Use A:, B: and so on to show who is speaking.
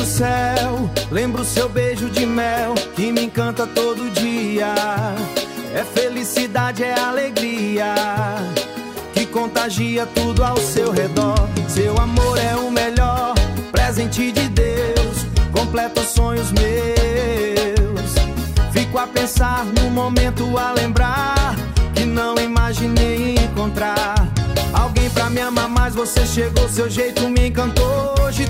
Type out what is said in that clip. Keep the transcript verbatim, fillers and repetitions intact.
A: do céu, lembro seu beijo de mel que me encanta todo dia. É felicidade, é alegria que contagia tudo ao seu redor. Seu amor é o melhor presente de Deus, completa sonhos meus. Fico a pensar no momento, a lembrar que não imaginei encontrar alguém pra me amar, mas você chegou, seu jeito me encantou.